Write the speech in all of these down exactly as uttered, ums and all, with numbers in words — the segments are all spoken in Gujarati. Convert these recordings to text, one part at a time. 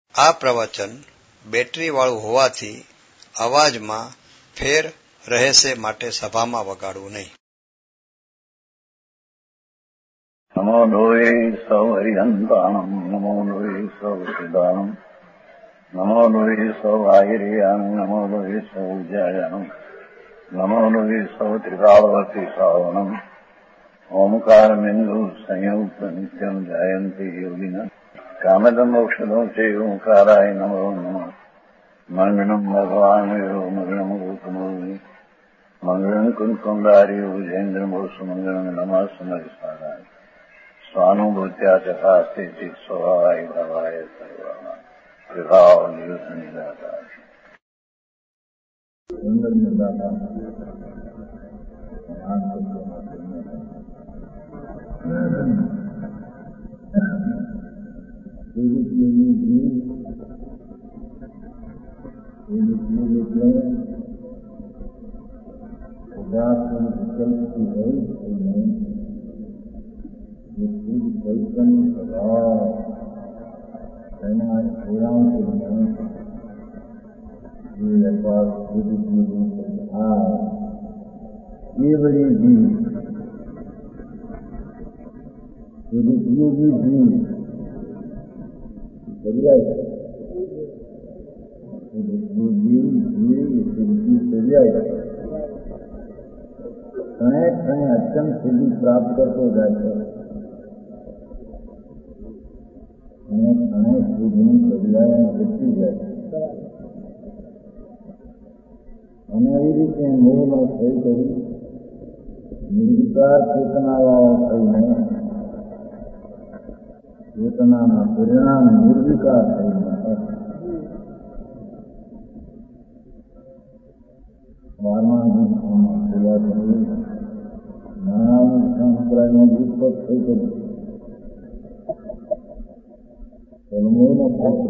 આ પ્રવચન બેટરી વાળું હોવાથી અવાજમાં ફેર રહેશે, માટે સભામાં વગાડવું નહીં. નમો લોહે સૌ હરિહંતાણમ, નમો લોહે સૌ સિદ્ધાણમ, નમો લોહે સૌ આહિર્યાન, નમો લોહે સૌ જયાનમ, નમો લોહે સૌ ત્રિકાળવતી શ્રાવણમ, ઓમકાર બિંદુ સંયુક્ત નિત્યમ જાયંતી યોગિના કામદમ મોક્ષદો છે ઓંકારાય નમો નમઃ. મંગળમ ભગવાન મંગળમ ગૌતમોની મંગળમ કુંકુંડારી વિજેન્દ્રમોસુ મંગળમ નમઃ સમયસારાય સ્વાનુભૂત્યા ચકાસ્તે ચિત સ્વભાવાય ભાવાય સર્વા વિભાવ નિયુત નિરાકાર સુંદર નિરાકાર ઉદાસન વિકલ્પથી રહી થઈને જે શુદ્ધ ચૈતન્ય સ્વભાવ એના પૂરાંકને જે અપાર શુદ્ધજીવી સંહાર કેવળી જીવ શુદ્ધજીવી જીવ પર્યાય શુદ્ધજીવી જીવ શુદ્ધિ પર્યાય ક્ષણે ક્ષણે અત્યંત શુદ્ધિ પ્રાપ્ત કરતો જાય છે અને ક્ષણે શુદ્ધિની પર્યાયમાં ઘટતી જાય છે અને એવી રીતે મોહનો થઈ કરી નિર્વિકાર ચેતનાવાળો થઈને ચેતનાના પરિણામ નિર્વિકાર થઈને બારમા દિવસોમાં પૂરા કરી નાણાની સંપ્રદાયનો ઉત્પત્ત થઈ ગયું મોહનો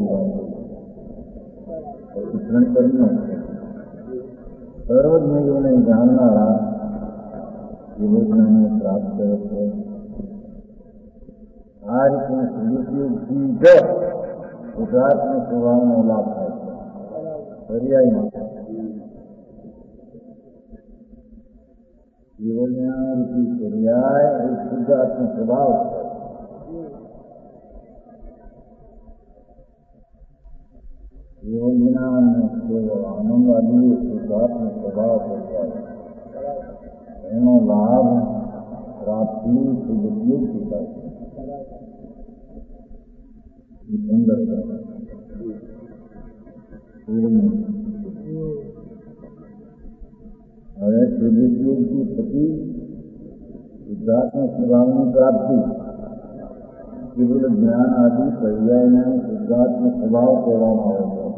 શિક્ષણ કર્યું સર્વજ્ઞોને જાણનારા યોજનાને પ્રાપ્ત કરે છે. આ રીતે સદુપયોગથી જ શુદ્ધાત્મ સ્વભાવનો લાભ થાય છે. પર્યાયમાં જીવનરૂપી પર્યાય એ શુદ્ધાત્મ સ્વભાવ છે. યોજના અને કેવળ આનંદ આદિ શુદ્ધાત્મ સ્વભાવ પર્યાય એનો લાભ પ્રાપ્તિ સદુપયોગથી થાય છે. સુંદર હવે સદુપયોગથી થતી શુદ્ધાત્મ સ્વભાવની પ્રાપ્તિ કેવળ જ્ઞાન આદિ પર્યાયને શુદ્ધાત્મ સ્વભાવ કહેવામાં આવે છે.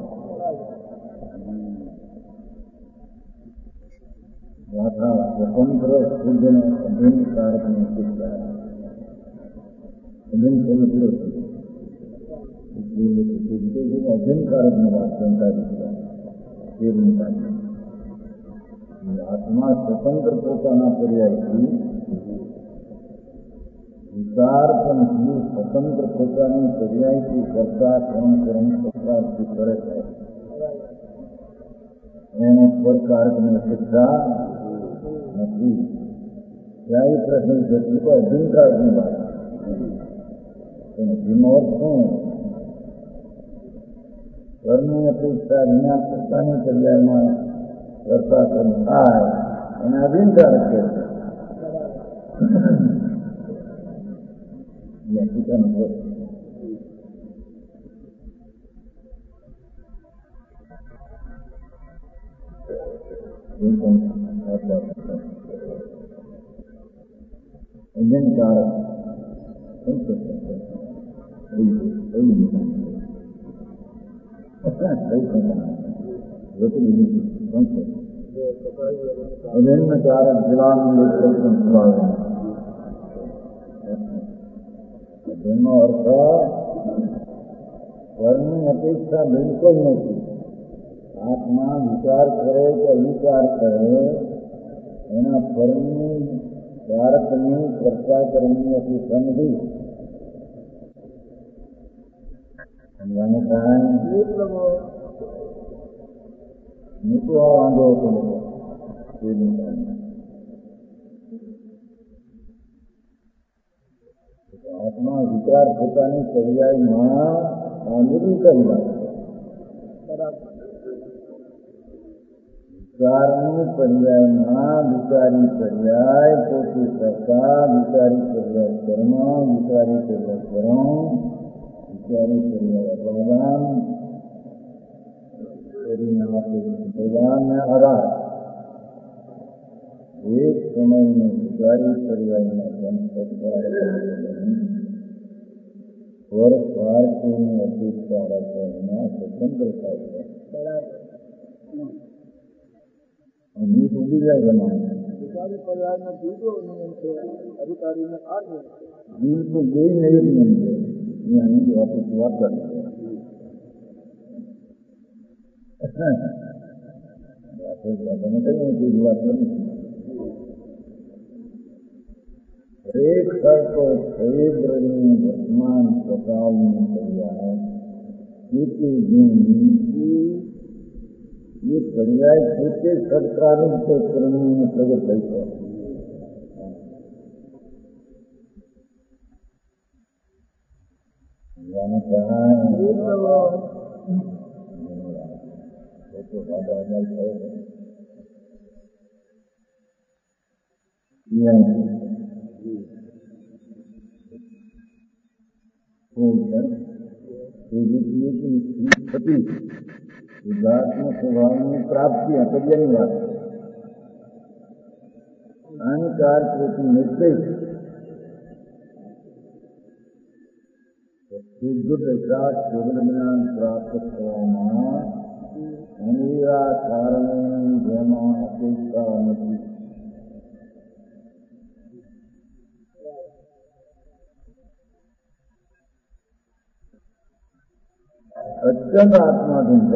યાથા સ્વતંત્ર શુદ્ધને અભિન્ન કારકને શીખતા અભિન્ન સમજ્યો અભિન્ન કારકની વાત સમજાવી તેની પાસે આત્મા સ્વતંત્ર પોતાના પર્યાયથી વિચાર પણ સ્વતંત્ર પોતાની પર્યાયથી કરતા ક્રમ ક્રમ પ્રકારથી કરે છે. એને સ્વકારકને શિક્ષા નથી. ત્યાં પ્રશ્ન થતી તો અભિનકારની વાત જેનો અર્થ શું? કર્મની અપેક્ષા વિના પોતાની પર્યાયમાં કરતા કર્મ થાય એને અભિનકારક કહે છે. અભિનકારક અભિન્ન કારક જિલ્લાનું સ્વભાવ જેનો અર્થ કર્મની અપેક્ષા બિલકુલ નથી. આત્મા વિચાર કરે કે અવિચાર કરે એના ફળની કારકની કર્તા કર્મની અપેક્ષા નથી. समझाने का है तो वांधो હતો कोई नहीं। आत्मा विचार પોતાની પર્યાયમાં આંધળી કરી નાખે। વિચારની પર્યાયમાં વિચારી પર્યાય પોતે કરતા, વિચારી પર્યાય કર્મ, વિચારી પર્યાય કર્મ, વિચારી પર્યાય અપાદાન કરીને આપે ભગવાન ને આરાધ। एक समय में विचारी पर्याय में और स्वार्थ में अपेक्षा रखना स्वतंत्रता है। अभी सुधी जाए जमाना विचारी पर्याय में दूसरो नियम है, अधिकारी में आठ है। बिल्कुल यही नहीं नियम है, यहाँ की बात शुरुआत करते हैं। कोई बात नहीं। एक सर्प क्षेत्र में वर्तमान प्रकाल में पर्याय ये पर्याय छोटे सत्कारों के क्रम में प्रगट है। मैंने कहा तो बाबा सिद्धात्मक स्वभाव में प्राप्ति है कभी नहीं आती। अहंकार प्रति निश्चय शुद्ध प्रसाद केवल ज्ञान प्राप्त करना अनिरा कारण जमा अपेक्षा नहीं। अत्यंत आत्माधीन है।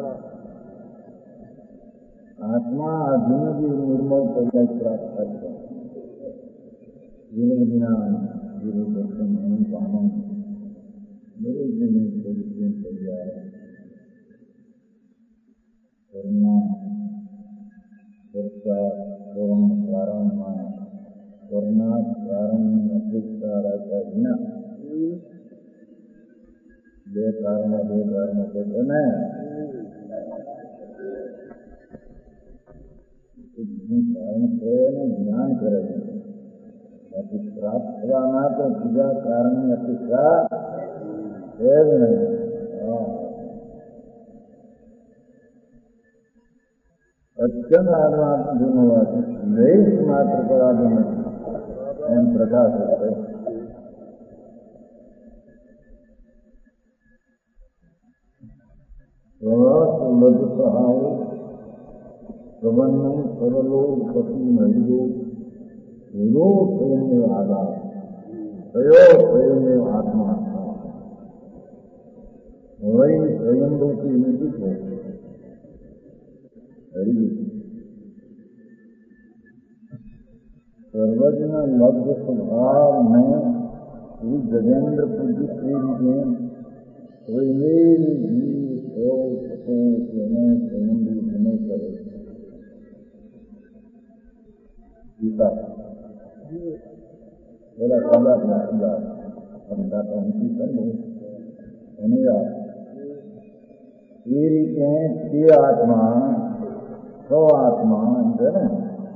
आत्मा अधीन भी निर्मल पर्याय प्राप्त करता है। जीवन ज्ञान जीवन दर्शन अनुपालन मेरे जीवन परिचय पर्याय करना कर्ता एवं कारण करना कारण अपेक्षा रहता बिना બે કારણ બે કારણ છે ને કારણ છે ને જ્ઞાન કરે છે બાકી પ્રાપ્ત થવાના તો બીજા કારણની અપેક્ષા છે જ નહીં। અત્યંત આત્માધીન હોવાથી લેશ માત્ર પર આધીન એમ પ્રકાશ છે। लघु सहाय प्रबंधन सरलो पति महिलो हेरो स्वयं आधार स्वयो स्वयं आत्मा वही स्वयं रूपी निजी है। सर्वज्ञ लब्ध स्वभाव में श्री गजेंद्र पूज्य श्री में तो गीता मेरा कला बताता हूँ ये रीते हैं ते आत्मा सौ आत्मा है ना।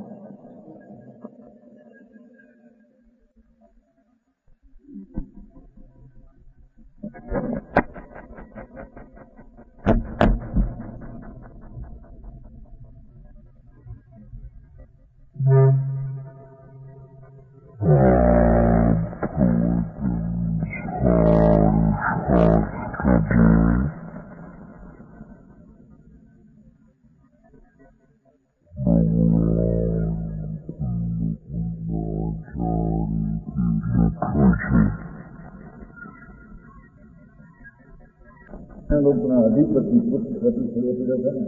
अधिपति पुत्रपति सर्वपति रहता है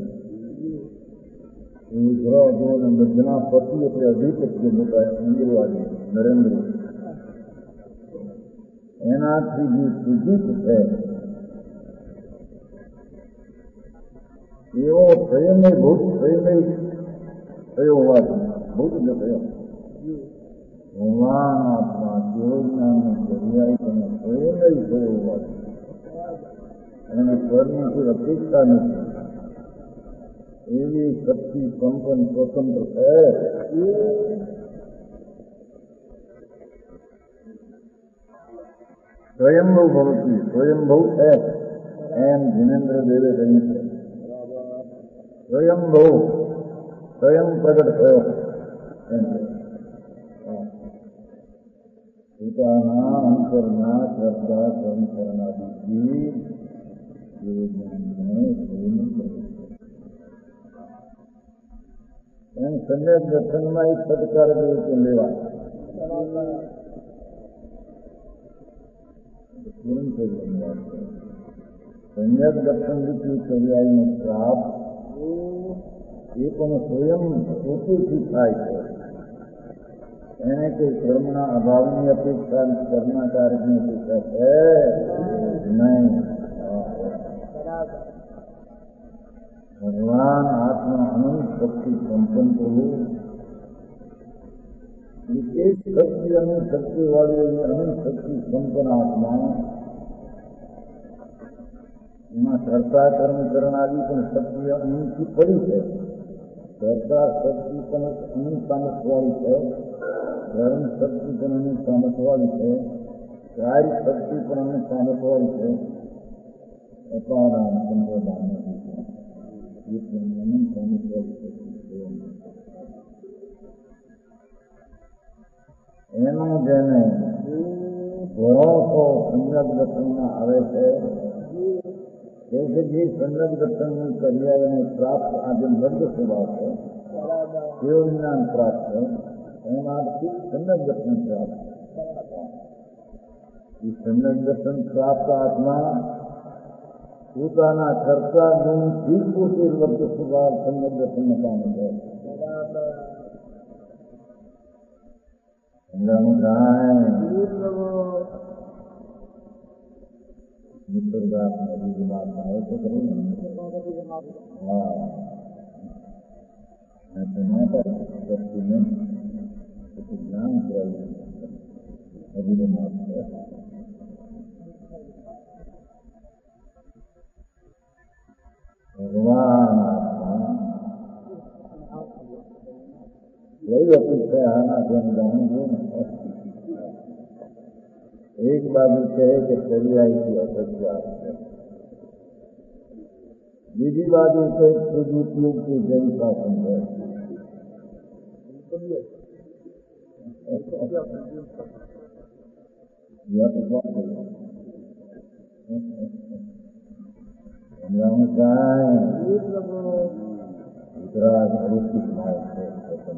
मध्यना पति अपने अधिपति होता है इंद्रवादी नरेंद्र एनाथी जी पूजित है એવો સ્વયં ભૂત સ્વયં થયો હોવાથી ભૂત જ થયો ભગવાન આત્મા કેવળજ્ઞાનની જગ્યાએ તેને સ્વયં થયો હોવાથી એને સ્વર્ણથી અપેક્ષા નથી એવી શક્તિ કંપન સ્વતંત્ર છે સ્વયંભૂ ભવતી સ્વયંભૂ છે એમ જીનેન્દ્ર દેવે કહ્યું છે સ્વયંભૂ સ્વયં પ્રગટ થયો એમ પોતાના અંતરના કરતા સંકરણાદિથી એમ સમ્યક દર્શનમાં એક સત્કાર તરીકે લેવા સમ્યક દર્શન રૂપી પર્યાયનો પ્રાપ્ત એ પણ સ્વયં પોતેથી થાય છે એને કોઈ કર્મના અભાવની અપેક્ષા કર્મકારકની અપેક્ષા છે નહીં ભગવાન આત્મા અનંત શક્તિ સંપન્ન કરવું વિશેષ શક્તિ અનંત શક્તિ વાળી અનંત શક્તિ સંપન્ન આત્મા એમાં કર્તા કર્મ કરનારી પણ શક્તિ અનંતથી પડી છે કર્તા શક્તિ પણ અનંત સામર્થ્યવાળી છે ધર્મ શક્તિ પણ અનંત સામર્થ્યવાળી છે કાર્ય શક્તિ પણ અનંત સામર્થ્યવાળી છે અપારામ સંપ્રદાન એ પણ અનંત સામર્થ્યવાળી છે એનો જેને ભરોસો સંજ્ઞક દર્શનમાં આવે છે કે જે સંજ્ઞક દર્શનની કરિયાને પ્રાપ્ત આજે લબ્ધ સ્વભાવ છે તેઓ જ્ઞાન પ્રાપ્ત છે એમાંથી સંજ્ઞક દર્શન પ્રાપ્ત એ સંજ્ઞક દર્શન પ્રાપ્ત આત્મા પોતાના કરતા ગુણથી પોતે લબ્ધ સ્વભાવ સંજ્ઞક દર્શનને પામે છે નિસર્ગાત નદી વાત આવે તો ખરી હા તેના પર શક્તિને જ્ઞાન કરાવ્યું અભિમાન છે ભગવાન લઈ અપેક્ષા આના જેમ જાણવું એક બાજુ છે કે પર્યાયથી અપેક્ષા છે બીજી બાજુ છે સદુપયોગથી જન શાસન છે ગુજરાત અરુચિત થાય છે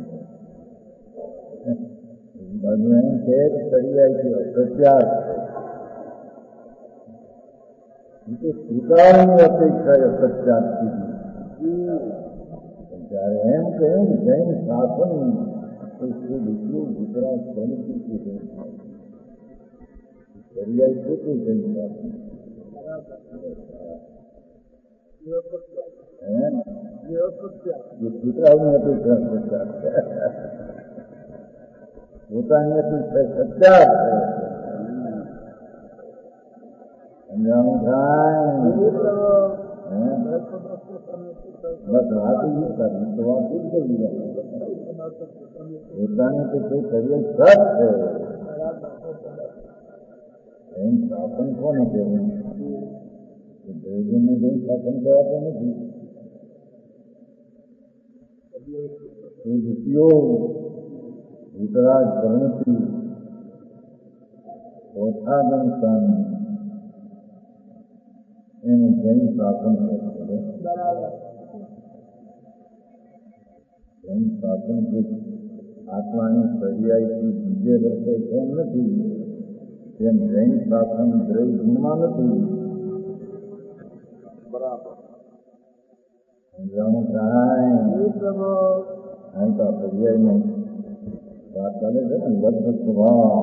બાજુ એમ છે પર્યાયથી અપ્રત્યાર છે સ્વીકારની અપેક્ષા અપ્રત્યાર સુધી જયારે એમ કહ્યું જૈન શાસન એટલું ગુજરાત બનતી પર્યાય પોતે જૈન શાસન સ્વીકારની અપેક્ષા અપ્રત્યાર છે પોતાની અપેક્ષા સત્યાર છે સમજાણું થાય બસ વાત એ કરવી તો વાત જ કરી પોતાની તો કોઈ કરીએ સત છે એમ શાસન કોને કહેવું દૈવને જઈને શાસન કહેવાતો નથી ઉપયોગ વિતરાગ પ્રણતિ ઓછાદન સ્થાન એને જૈન શાસન કહે છે જૈન શાસન આત્માની પર્યાયથી બીજે રસ્તે એમ નથી તેમ જૈન શાસન દ્રવ્ય ગુણમાં નથી બરાબર સમજાણું થાય અહીં તો પર્યાયનો વાત ચાલે છે ને લબ્ધ સ્વભાવ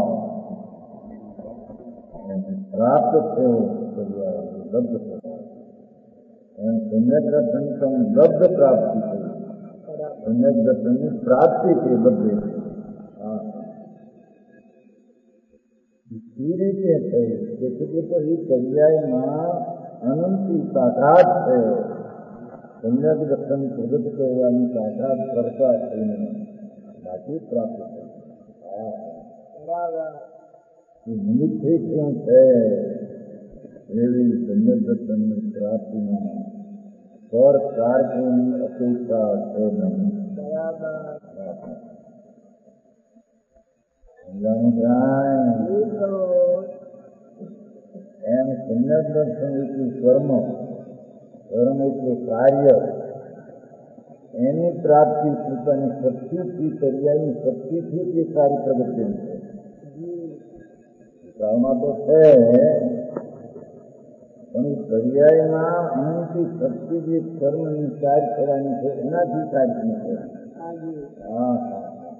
પ્રાપ્ત થયો પર્યાય લબ્ધ સ્વભાવ એમ સમ્યક દર્શન લબ્ધ પ્રાપ્તિ થઈ, સમ્યક દર્શનની પ્રાપ્તિ થઈ બધે. હા, એ રીતે થઈ કે પછી પર્યાયમાં અનંતી તાકાત છે. સમ્યક દર્શન પ્રગટ કરવાની તાકાત કરતા થઈને બાકી પ્રાપ્ત થઈ. નિમિત્ત શું છે એવી સમ્યક દર્શનની પ્રાપ્તિમાં પર કાર્યની અપેક્ષા છે નહીં. એમ સમ્યક દર્શન એટલે કર્મ, કર્મ એટલે કાર્ય, એની પ્રાપ્તિ પોતાની શક્તિથી, પર્યાયની શક્તિથી તે કાર્ય પ્રગટેલું છે. કાળમાં તો છે પણ પર્યાયમાં અનંતી શક્તિ જે કર્મની કાર્ય કરવાની છે એનાથી કાર્ય છે. હા હા,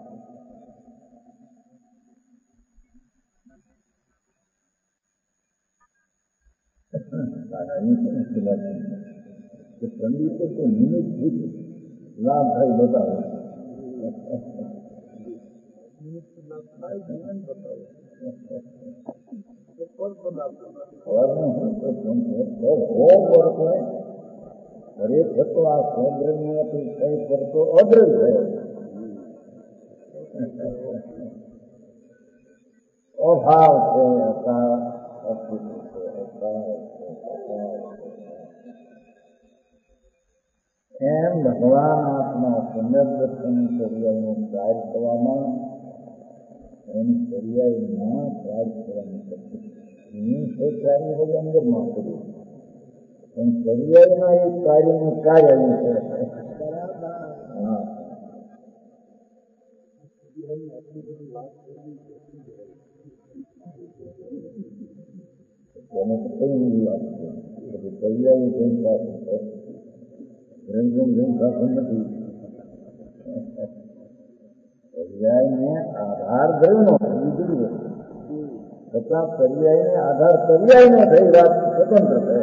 પંડિતો તો નિમિત્ત લાભ થાય બતાવે. દરેક હતો આ સ્વદ્રવ્ય કઈ કરતો અદ્રવ થયો, અભાવ છે, અસાર અસ્તિત્વ છે, અસાર એમ ભગવાન આત્મા સમ્યક દર્શન પર્યાયનું કાર્ય કરવામાં, એની પર્યાયમાં કાર્ય કરવાની શક્તિ છે. કાર્ય હોય અંદરમાં કર્યું પણ પર્યાયમાં એ કાર્યનું કાર્ય આવ્યું છે. હા, એને કઈ લાગશે પર્યાય જનતા છે. રંજન જનતા નથી. પર્યાયને આધાર ગયો બીજું છતાં પર્યાયને આધાર પર્યાયને થઈ વાત સ્વતંત્ર છે.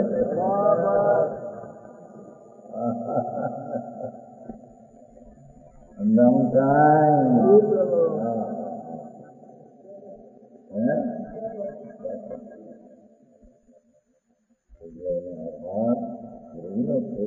અંદાનું કાંઈ પર્યાયનો આધાર રહીનો છે.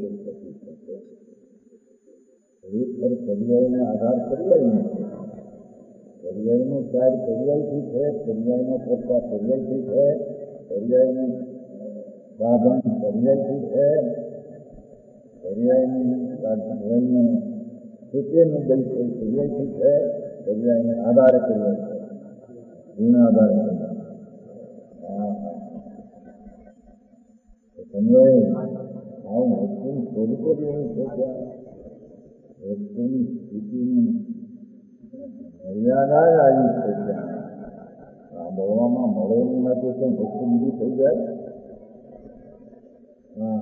ખરેખર પર્યાયને આધાર પર્યાયનો છે. પર્યાયનું કાર્ય પર્યાયથી છે, પર્યાયનો કરતા પર્યાયથી છે, પર્યાયનું સાધન પર્યાયથી છે, પર્યાયનું પર્યાયનું સૂચેનું દઈ છે પર્યાયથી છે, પર્યાયને આધારે પર્યાય છે, ગુના આધારે પર્યાય. હા હા, તમે આવું વસ્તુની સ્વરૂપો જ એવું છે કે વસ્તુની સ્થિતિની મર્યાદા જ આવી છે. ત્યાં સાંભળવામાં મળેલી માટે કંઈ વસ્તુ બીજી થઈ જાય. હા,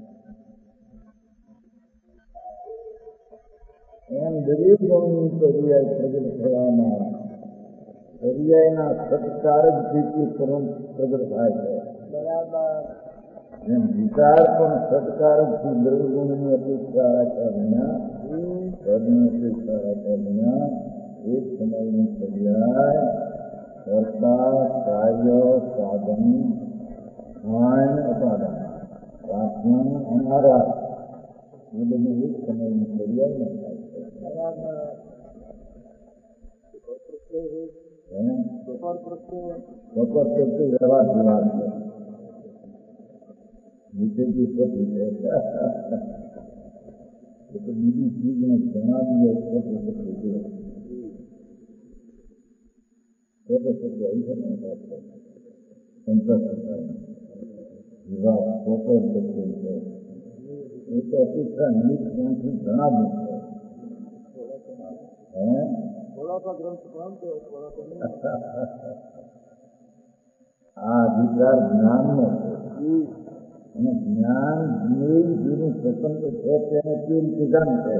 એમ દરેક ગણની પર્યાય પ્રગટ થવામાં પર્યાયના સત્કાર જ જેટલી પ્રગટ થાય છે. એમ વિચાર પણ સત્કાર જ દ્રવ્યગુણની અપેક્ષા રાખ્યા વિના, પદની અપેક્ષા રાખ્યા વિના એક સમયની પર્યાય કર્તા કાર્ય સાધન જ્ઞાન અપાદાન પ્રાર્થના અને આરાધ એ બધું એક સમયની પર્યાય ન થાય છે. બપોર પ્રત્યે વ્યવહાર વિવાદ છે. નીચેથી પતિ છે એ તો બીજી ચીજને જણાવી પતિ પતિ છે. પોતે પોતે આવી છે ને સંતોષ વિવાદ પોતે પ્રત્યે છે. એ તો અપેક્ષા નિમિત્ત જ્ઞાનથી જણાવ્યું છે. હે આ અધિકાર જ્ઞાનનો છે અને જ્ઞાન જેનું સ્વતંત્ર છે તેને તે રીતે જાણશે.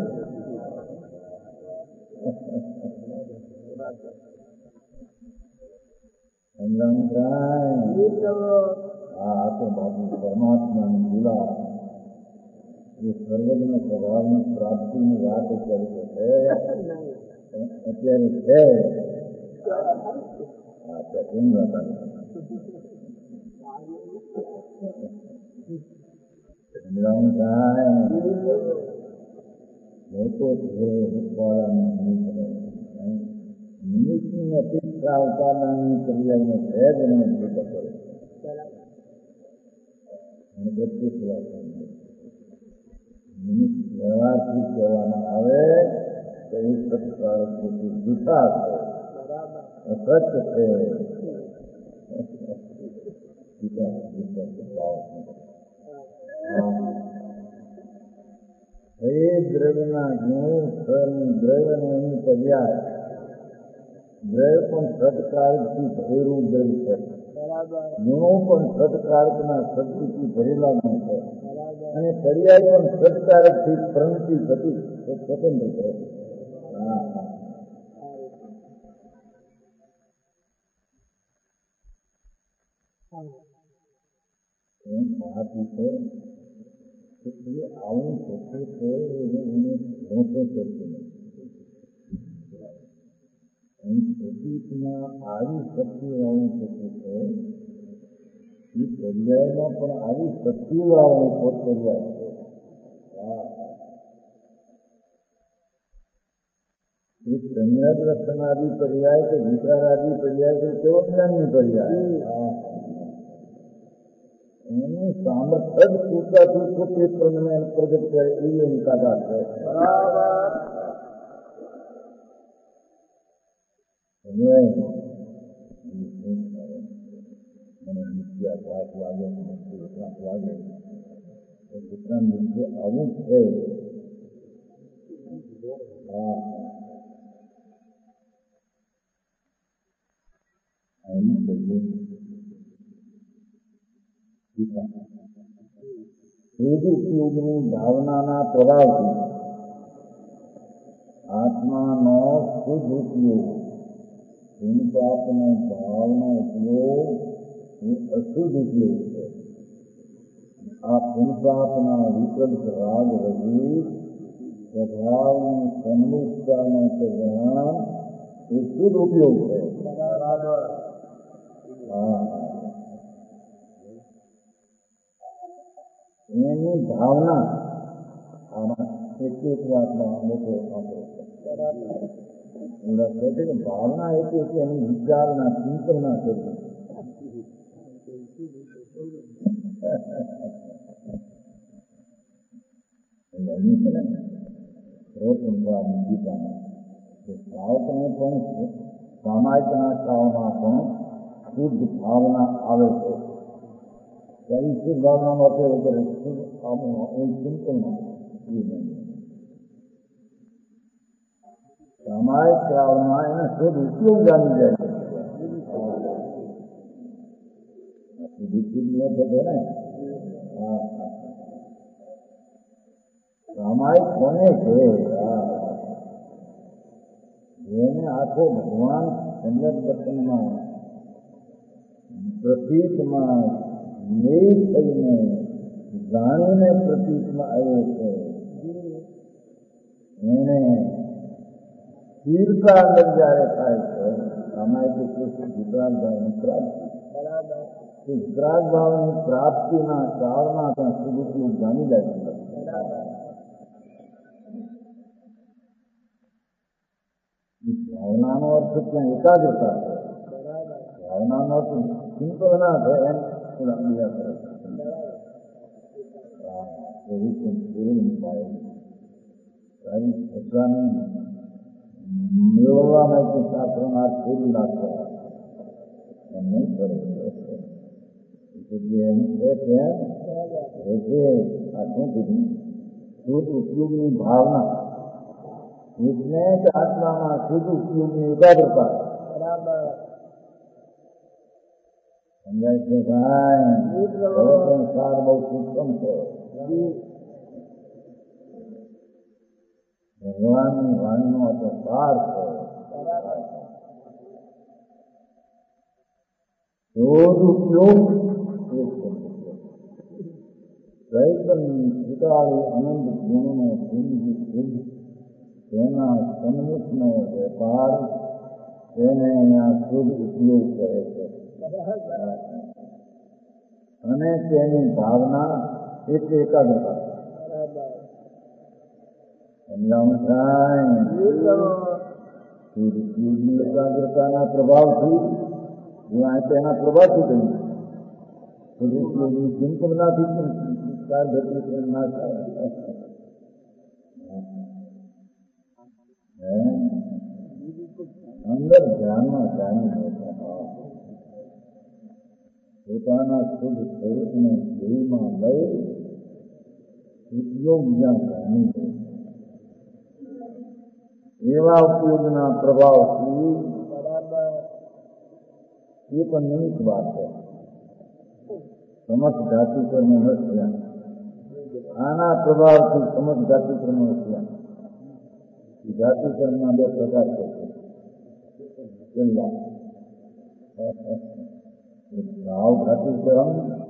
હા, તો બાપુ પરમાત્માની લીલા એ સર્વજ્ઞ સ્વભાવની પ્રાપ્તિની વાત અત્યારે છે અત્યારે છે હા કેમ વાત લોકો નિમિત્તની અપેક્ષા ઉપાદાનની ક્રિયાને સહેજ અને ભેટ કરે અને પ્રત્યેક વાત નિમિત્ત વ્યવહારથી કહેવામાં આવે તો એ સત્કારક જૂઠા છે સત્ય છે એ દ્રવ્યના ગુણ દ્રવ્યને એની પર્યાય દ્રવ્ય પણ સત્કારકથી ભરેલું દ્રવ્ય છે ગુણો પણ સત્કારકના શક્તિથી ભરેલા ગુણ છે અને પર્યાય પણ સત્કારકથી પ્રવૃત્તિ થતી સ્વતંત્ર છે એમ મહાત્મા છે એટલે આવું થતું છે એને ધોકો કરતું નથી પ્રતીકમાં આવી શક્તિ આવું થતું છે એ પર્યાયમાં પણ આવી શક્તિ વાળું પોત પર્યાય છે એ સંજ્ઞા દર્શનાદિ પર્યાય કે વિચારાદિ પર્યાય કે કેવો જ્ઞાનની પર્યાય એનું સામર્થ્ય જ પૂરતાથી પોતે પ્રમાણે પ્રગટ કરે એવી એની તાકાત છે મને મિથ્યા ભાગ લાગે એટલા લાગે એટલા નીચે આવું છે હા આવી શકે સદુપયોગની ભાવનાના પ્રભાવથી આત્માનો શુદ્ધ ઉપયોગ પુણ્યપાપનો ભાવનો ઉપયોગ એ અશુદ્ધ ઉપયોગ છે આ પુણ્યપાપના વિકલ્પ રાગ રહિત સ્વભાવની સન્મુખતાનો પરિણામ એ શુદ્ધ ઉપયોગ છે હા એની ભાવના આમાં એક એક વાતમાં મોટો આપો કહે છે કે ભાવના એટલે કે એની વિચારના ચિંતનના કરવી ગીતામાં ભાવને પણ સામાયિકના કાળમાં પણ શુદ્ધ ભાવના આવે છે ત્યારે શુદ્ધ ભાવનાનો ઉપયોગ કરે શુદ્ધ ભાવના એ ચિંતનમાં સામાયિક કાળમાં એને શુદ્ધ ઉપયોગ જાણી જાય ને સામાયિક કોને છે જેને આખો ભગવાન સંગત દર્શનમાં પ્રતીકમાં નિજ થઈને જાણીને પ્રતીકમાં આવ્યો છે એને સ્થિરતા અંદર જ્યારે થાય છે સામાયિક વિતરાગ ભાવની પ્રાપ્તિ વિતરાગ ભાવની પ્રાપ્તિના કાળમાં ત્યાં સુધી જાણી જાય છે ભાવનાનો અર્થ ત્યાં એકાગ્રતા છે ભાવનાનો અર્થ સિમ્પલ ના છે એમ બીજા કરે તારી શ્રદ્ધાને મેળવવા માટે શાસ્ત્રના ખોલી નાખવા એમ નહીં કરે એમ છે ત્યાં આ શું કીધું શુદ્ધ ઉપયોગની ભાવના એટલે જ આત્મામાં શુદ્ધ ઉપયોગની એકાગ્રતા સમજાય છે ભાઈ સંસાર બહુ સૂક્ષ્મ છે ભગવાનની વાણીનો આ તો સાર છે શુદ્ધ ઉપયોગ ચૈતન્ય સ્વીકારી અનંત ગુણનો શુદ્ધ શુદ્ધ તેના સન્મુખનો વેપાર તેને અહીંયા શુદ્ધ ઉપયોગ કરે છે અને તેની ભાવના એટલે એકાગ્રતા સમજાવવાનું થાય શુદ્ધ શુદ્ધની એકાગ્રતાના પ્રભાવથી તેના પ્રભાવથી કહ્યું શુદ્ધ શુદ્ધની ચિંતનાથી ના થાય અંદર ધ્યાનમાં જાણી પોતાના શુદ્ધ સ્વરૂપને દેહમાં લઈ ઉપયોગ જ્યાં જાણી એવા ઉપયોગના પ્રભાવથી એ પણ નિમિત્ત વાત છે સમસ્ત ધાતુ કર્મ હસ્યા આના પ્રભાવથી સમસ્ત ધાતુ કર્મ હસ્યા ધાતુ કર્મના બે પ્રકાર છે છેલ્લા ભાવ ધાતુ કર્મ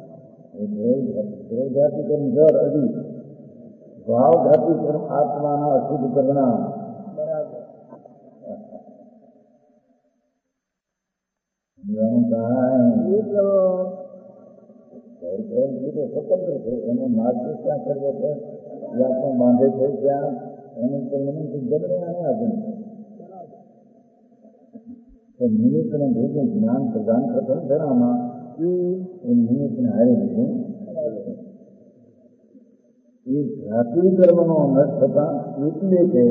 દ્રવ ધાતુ કર્મ જળ અધિ ભાવ ધાતુ કર્મ આત્માના અશુદ્ધ પરિણામ સ્વતંત્ર છે એનો માર્ગ ક્યાં કરવો છે એ આત્મા બાંધે છે ત્યાં એનું પરિણામ જગને આને આધીન છે નિમિત્તને ભેગું જ્ઞાન પ્રદાન કરતો ને તેનામાં એ નિમિત્તને હારી દીધું એ જાતિ કર્મનો નષ્ટ થતા એટલે કે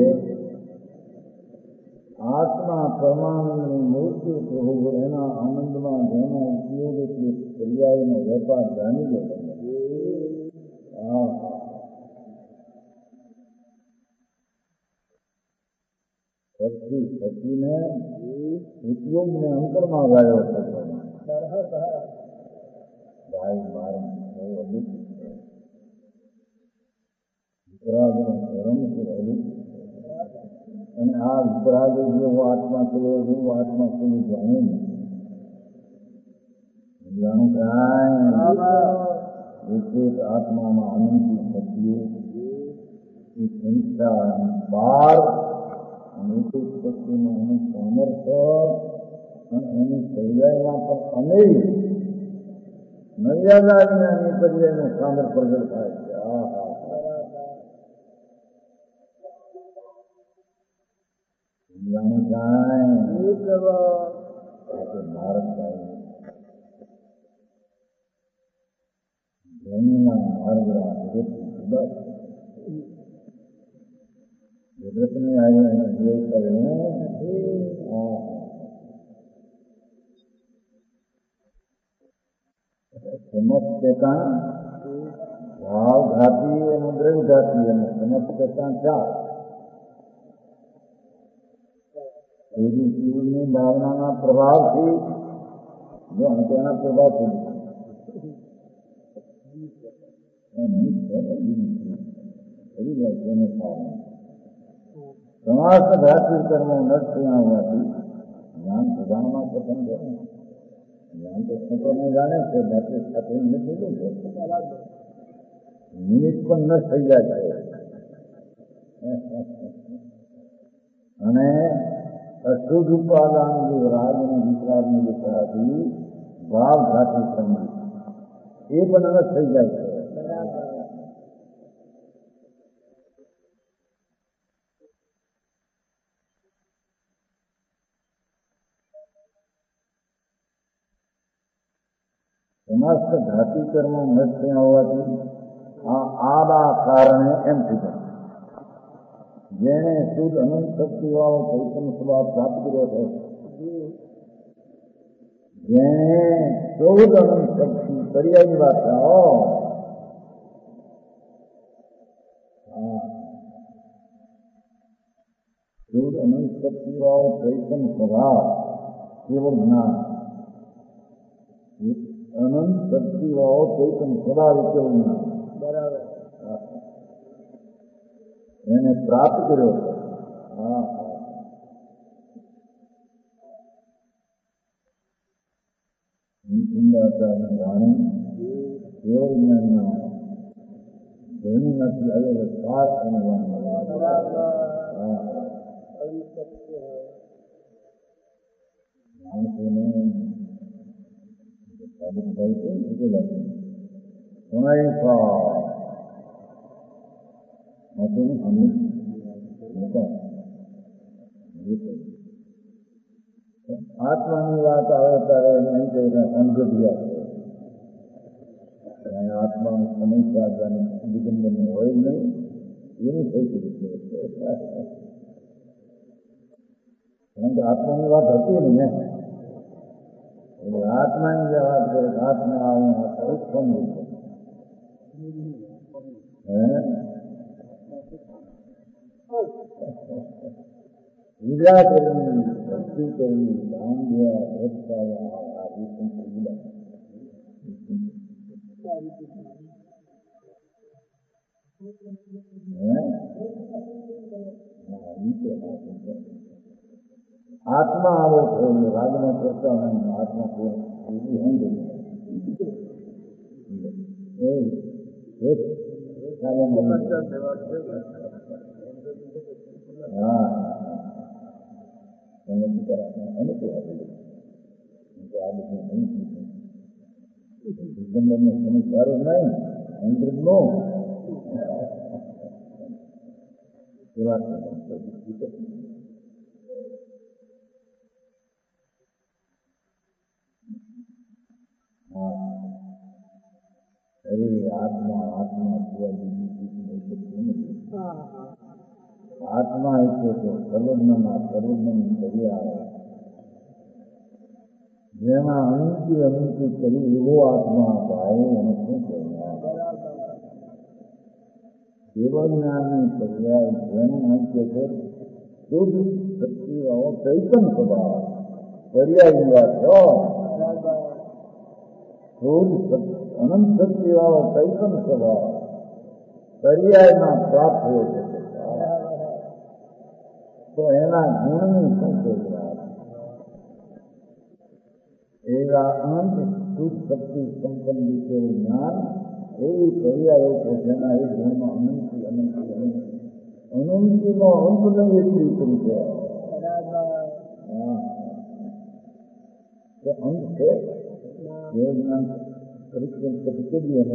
આત્મા પરમાનંદની મૂર્તિ પ્રભુ એના આનંદમાં જેનો ઉપયોગ એટલે પર્યાયનો વેપાર જાણી લે શક્તિ શક્તિને ઉપયોગને અંતરમાં ગાયો ભાઈ મારા વિતરાગનો ધર્મ છે અને આ વિતરાગ જેવો આત્મા થયો જેવો આત્મા થયું જાણે જાણું કાંઈ એક આત્મામાં આનંદની શક્તિઓ એ સંસ્થા બાર અને એક એક શક્તિનું એનું સામર્થ્ય અને એની પર્યાયમાં પણ અનેક મર્યાદા વિનાની પર્યાયનું સામર્થ્ય પ્રગટ થાય છે આ હા જાણું કાંઈ ભારતભાઈ જમીનના માર્ગના જગત જગતને આજે એને જોઈ કર્યો સમસ્તતા ભાવ ઘાતી અને દ્રવ ઘાતી અને સમસ્તતા ચાર એવી જીવની ભાવનાના પ્રભાવથી જો તેના પ્રભાવથી સમાસ્ત ધાતુ કર્મો નષ્ટ થયા હોવાથી જ્ઞાન પ્રધાનમાં પ્રથમ છે જ્ઞાન તો સંતોને જાણે છે ધાતુ સાથે નથી છે નિમિત્ત પણ નષ્ટ થઈ જાય છે અને અશુદ્ધ ઉપાદાન જે રાગ અને વિતરાગની દિશાથી ભાવ ધાતુ કર્મ એ પણ નષ્ટ થઈ જાય છે સમસ્ત ધાતુ કર્મો નષ્ટ થયા હોવાથી આ આના કારણે એમ થઈ જાય જેને શુદ્ધ અનંત શક્તિ વાળો ચૈતન્ય સ્વભાવ પ્રાપ્ત કર્યો છે જેને શુદ્ધ અનંત શક્તિ પર્યાયની વાત થાઓ શુદ્ધ અનંત શક્તિ વાળો ચૈતન્ય સ્વભાવ કેવળ જ્ઞાન અનંત શક્તિ વાળો ચૈતન્ય સ્વભાવ કેવળ જ્ઞાન બરાબર એને પ્રાપ્ત કર્યો છે હા જાણે કેવળ જ્ઞાનના ધ્વનિમાંથી આવેલો સાર અનુભવ માણસોને સાબિત થાય છે એટલે લાગે ઘણા માથું સામે આત્માની વાત આવે ત્યારે એમ કહીને સમજ્યા છે આત્માનું સમય સાધવાની દિગંબરનું હોય નહીં એનું થઈ શકે છે કારણ કે આત્માની વાત હતી ને એટલે આત્માની જે વાત કરે આત્મા આવું સમજે હે વિરાટ કરવી ભક્તિ કરવી બાંધ્યા ભટકાયા આ વિષ્ણુ વિલા આત્મા આવો છે રાજમાં કરતા આત્મા હા અનુકૂળ ડિસેમ્બરનો સમય સારો નહીં અંતરિક નો અરે આત્મા આત્મા આત્મા એટલે તો સર્વજ્ઞના સર્વજ્ઞની કર્યા જેમાં અનંતી અનંતી કરી એવો આત્મા ભાઈ એને શું કહેવાય દેવજ્ઞાનની પર્યાય જેને અંત્ય છે શુદ્ધ શક્તિવાળો ચૈતન સ્વભાવ પર્યાય વાત છો શુદ્ધ અનંત શક્તિવાળો ચૈતન સ્વભાવ પર્યાયમાં પ્રાપ્ત થયો છે તો એના ગુણની શું કહેવાય એવા અનંત શુદ્ધ શક્તિ સંપન્ન વિશેનું જ્ઞાન એવી પર્યાયો છે જેના એ ગુણમાં અનંતી અનંતી અનંતી અનંતીનો અંત નહીં એટલી કરી છે અંત છે જે જ્ઞાન પરિક્રમ કરી કરીએ અને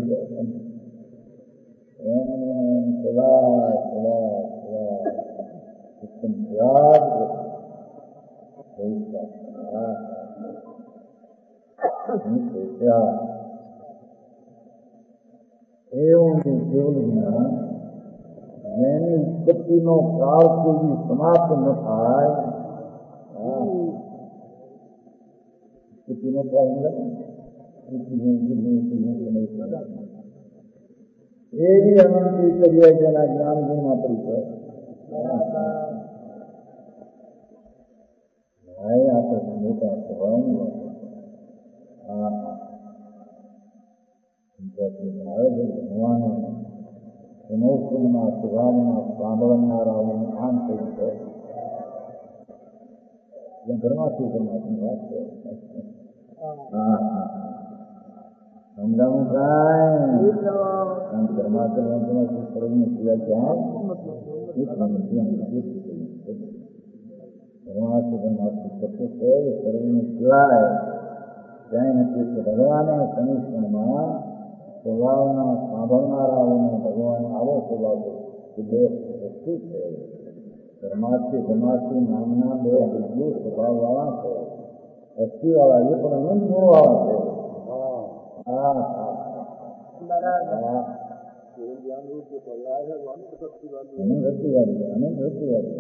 એમ સદા સદા સદા ઉત્તમ ત્યાગ એવું કેવલ જ્ઞાન જેની ઉત્પત્તિનો કાળ કોઈ સમાપ્ત ન થાય ઉત્પત્તિનો કાળ એવી અનંતી કરીએ જેના જ્ઞાન ગુણમાં પરિચય આ તો મોટા સ્વભાવની વાત આવે છે ભગવાને સમોષણના સ્વભાવના સાંભળનારાઓનું આમ થયું છે જ્યાં ઘરમાંથી ઘરમાંથી વાત છે હા સમજાવું કાંઈ ઘરમાંથી વાંચવાનું ફરજને સિવાય ક્યાં ઘરમાંથી ઘરમાંથી સત્ય છે સર્વને સિવાય ક્યાંય નથી કે ભગવાને સમીક્ષણમાં સ્વભાવના સાંભળનારાઓને ભગવાને આવો સ્વભાવ કે બે વસ્તુ છે ધર્માથી ધર્માથી નામના બે વિદ્યુ સ્વભાવવાળા છે વસ્તીવાળા એ પણ અનંત ગુણવાળા છે હા હા અનંત રતિવાદી અનંત રતિવાદી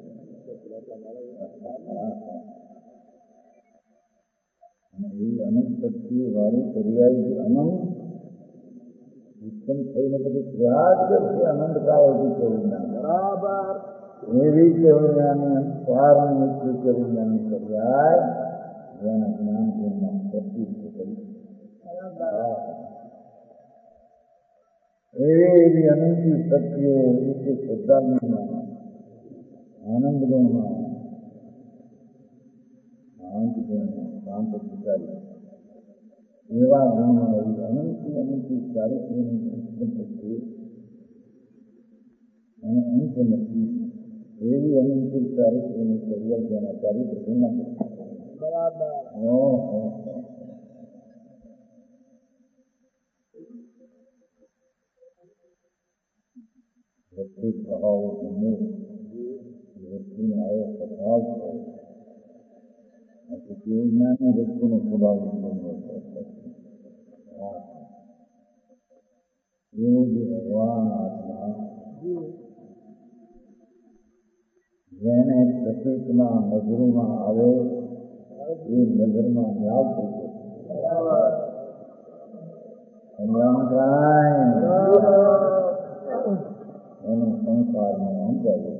એ અનંત શક્તિ વાળી પર્યાય અનંત ઉત્પન્ન થઈને પછી ત્યાગ કરશે અનંત કાળ સુધી કેવળ્યાની બરાબર એવી કેવળ્યાની પારની મુક્તિ કેવળ્યાની પર્યાય જેના જ્ઞાન ગુણમાં પ્રતિષ્ઠ કરી એવી એવી અનંતી શક્તિઓ ઉચ્ચ શ્રદ્ધામાં આનંદ ગુણમાં આનંદ ગુણમાં શાંત વિચારી એવા ગુણમાં એવી અનંતી અનંતી ચારિત્ર્યની ઉત્પન્ન થતી અને અંત નથી એવી અનંતિલ ચારિત્રની કરિયર જેના ચારિત્ર ગુના બરાબર વ્યક્તિ સ્વભાવ ગમે વ્યક્તિને આવો સ્વભાવ છે કેવું જ્ઞાન વ્યક્તિનો સ્વભાવ બન્યો છે એવું જ ભગવાન આત્મા જેને પ્રતીકમાં નજરમાં આવે એ નજરમાં ન્યાવ થઈ એનું સંસારમાં અંજાયું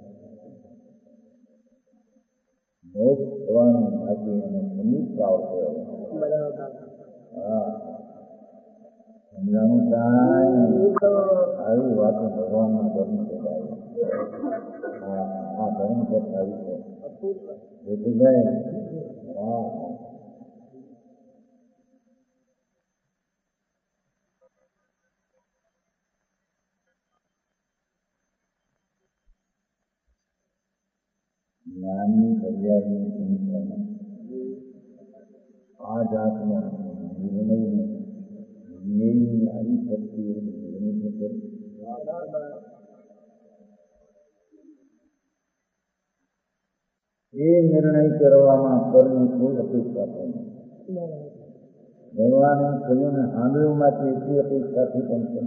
મોક્ષ થવાનું ભાગ્ય એને સમીપ આવતો હા સમજાણું આવી વાતો ભગવાનના ધર્મ કહેવાય હા આ ધર્મ આવી છે જેઠુભાઈ હા જ્ઞાનની પર્યાયની સંખ્યામાં આ જાતનો નિર્ણયની નિર્ણયની આવી શક્તિઓ નિર્ણય કરે એ નિર્ણય કરવામાં પરની કોઈ અપેક્ષા થઈ ભગવાને કહ્યું ને આંબળીઓમાંથી એટલી અપેક્ષાથી પણ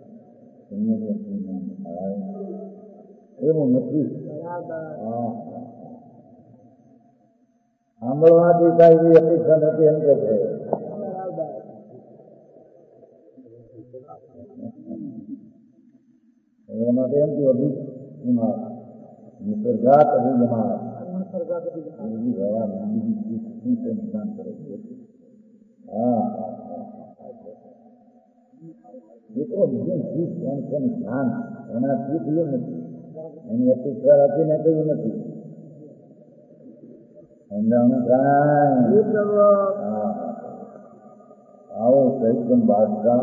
એવું નથી હા સાંભળવાથી કાંઈ અપેક્ષા નથી એમ કે છે એમાં તો એમ કે અભિમાન નિસર્ગાત અભિમાન જ્ઞાન કરે છે હા એ તો બીજું ચીજ એમ છે જ્ઞાન એનાથી થયું નથી એની અપેક્ષા રાખીને કહ્યું નથી આવો ચૈતન બાદશાહ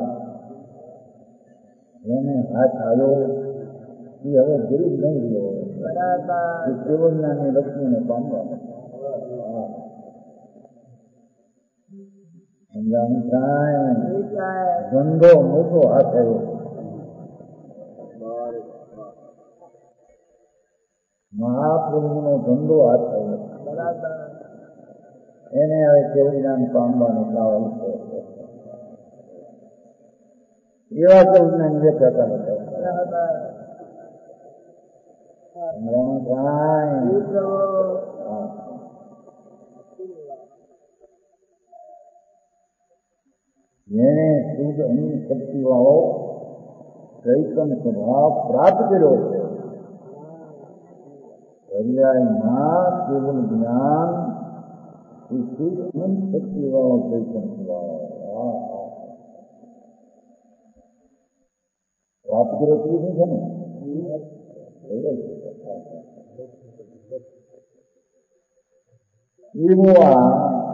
એને હાથ આવ્યો એ હવે ગરીબ નહીં રહ્યો એ કેવળ જ્ઞાની લક્ષ્મીને પામવા ધંધો મોટો હાથ આવ્યો મહાપ્રભુનો ધંધો હાથ આવ્યો એને હવે કેવું જ્ઞાન પામવાનો કાવલ છે એવા કેવું જ્ઞાન દેખાતા હતા જેને શુદ્ધ અન્ય શક્તિવાળો ચૈતન સ્વભાવ પ્રાપ્ત કર્યો છે પર્યાયમાં કેવલ જ્ઞાન એ શુદ્ધ અનંત શક્તિવાળો ચૈતન સ્વભાવ પ્રાપ્ત કર્યો શું છે ને એવો આ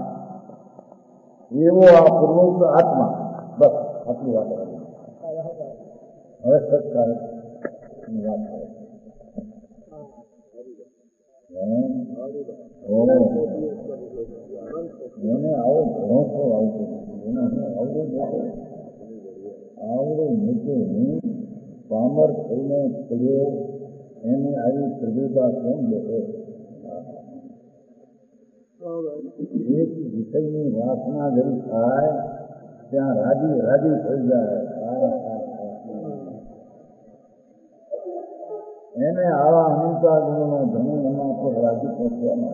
એવો આ પૂર્વોક્ત આત્મા બસ આટલી વાત હવે સત્કાર વાત મને આવો ભરોસો આવતો એને આવડો મોટો આવડો મોટો હું પામર થઈને પડ્યો એને આવી પ્રભુતા કેમ બેઠો એક વિષયની વાસના જરી થાય ત્યાં રાજી રાજી થઈ જાય એને આવા અનંતા ગુણનો ધણી એના પર રાજી પહોંચવામાં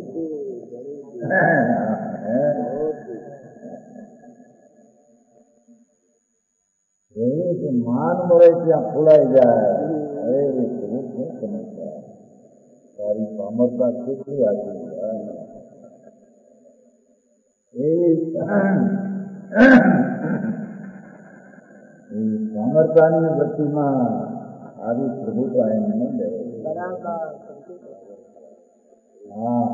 આવે માન મળે ત્યાં ફૂલાઈ જાય અરે શું સમજતા તારી પામરતા કેટલી આવી સામર્થ્યની વૃત્તિમાં આવી પ્રભુતા એને ન દે હા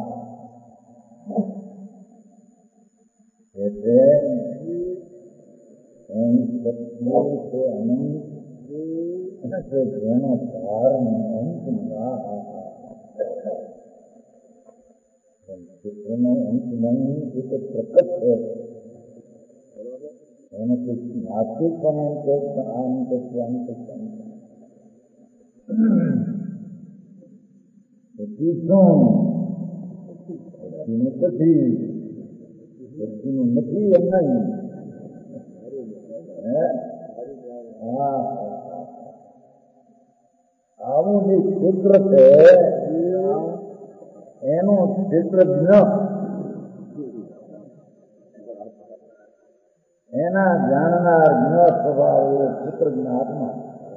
એટલે એની શક્તિઓ છે અનંત કે જેનો ધારનો અંત ચિત્રનો અંત નહીં એ તો પ્રકટ છે. એને કોઈ નાસ્તિક પણ એમ કહે આ નહીં કરશે આમ કરશે પછી શું વ્યક્તિનું નથી વ્યક્તિનું નથી એમ નહીં. હા આવું જે ક્ષેત્ર છે એનું ક્ષેત્રજ્ઞ એના જાણનાર જ્ઞ સ્વભાવ એવો ક્ષેત્રજ્ઞ આત્મા.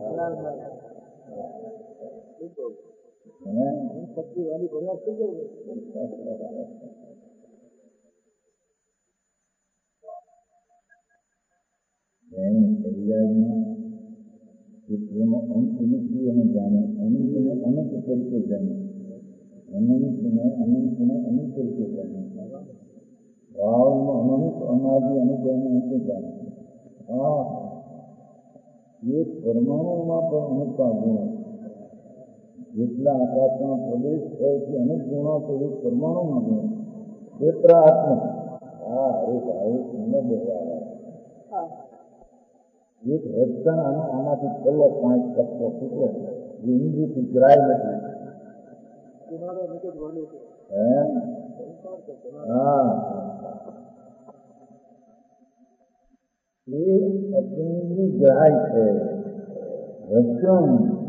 એની પર્યાયમાં ચિત્રનો અંત નથી એને જાણે, અનંતને અનંત તરીકે જાણે, અનંતને અનંતને અનંત તરીકે જાણે, ભાવમાં અનંત અનાદિ અનુભવને અંતે જાણે. હા એક પરમાણુમાં પણ અનુભવ ગુણો જેટલા આકાશમાં પ્રદેશ થાય છે અનેક ગુણો તો એક પરમાણુમાં ગુણ ક્ષેત્ર આત્મા. હા અરે ભાઈ સુંદર દેખાય એક રક્ષણ અને આનાથી છેલ્લો પાંચ ટકો છૂટો જે ઇન્દ્રિયથી જરાય નથી. હા એ અતિન્દ્રિય જહાય છે રક્ષણ.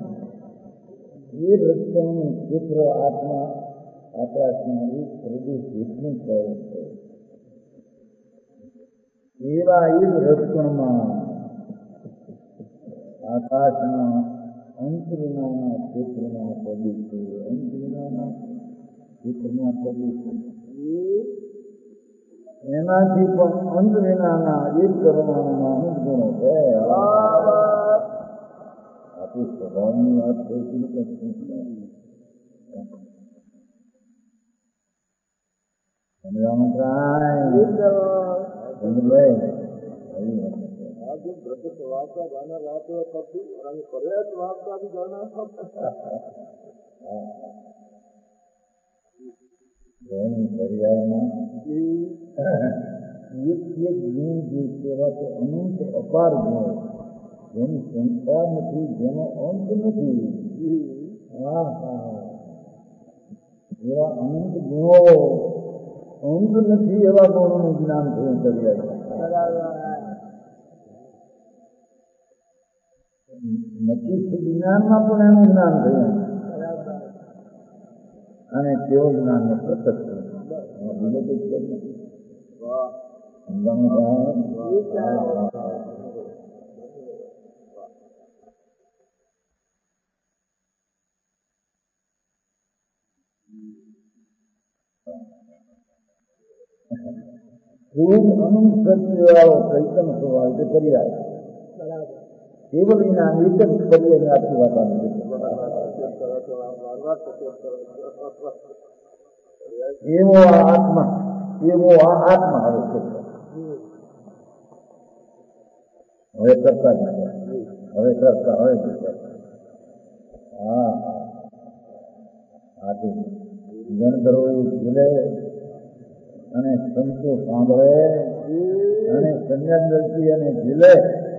એ રક્ષણ ક્ષેત્ર આત્મા આકાશમાં એક પ્રદેશ જેટલું કહે છે. એવા એ જ રક્ષણમાં આકાશના અંત વિનાના ક્ષેત્રના પ્રદેશો અંત વિનાના ક્ષેત્રના પ્રદેશો એનાથી પણ અંત વિનાના એક પરમાણુમાં અમુક ગુણો છે. આપણી સ્વભાવની વાત થઈ પર્યાયમાં એક એક ગુણ જે સેવા તો અનંત અપાર ગુણ જેની સંખ્યા નથી જેનો અંત નથી. હા હા એવા અનંત ગુણો અંત નથી એવા ગુણોનું જ્ઞાન થયું પર્યાય. નથી જ્ઞાનમાં પણ એનું જ્ઞાન થયું અને તેઓ જ્ઞાનને પ્રકટ થયું. બીજો કોઈ છે નથી. ખૂબ અનંત શક્તિ વાળો ચૈતન સ્વભાવ તે પર્યાય કેવલ એના એક જ પર્યાયની આખી વાત આવી એવો આ આત્મા એવો આ આત્મા આવે છે. હવે કરતા જ હવે કરતા હવે હા આથી ગણધરો ભૂલે અને સંતો સાંભળે અને સંજ્ઞાનથી અને ભૂલે.